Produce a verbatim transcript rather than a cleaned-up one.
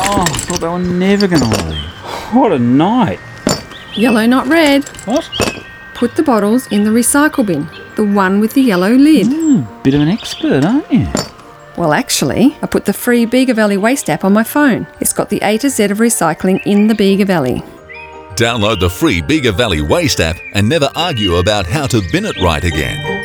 Oh, I thought they were never going to leave. What a night. Yellow, not red. What? Put the bottles in the recycle bin, the one with the yellow lid. Mm, bit of an expert, aren't you? Well, actually, I put the free Bega Valley Waste app on my phone. It's got the A to Z of recycling in the Bega Valley. Download the free Bega Valley Waste app and never argue about how to bin it right again.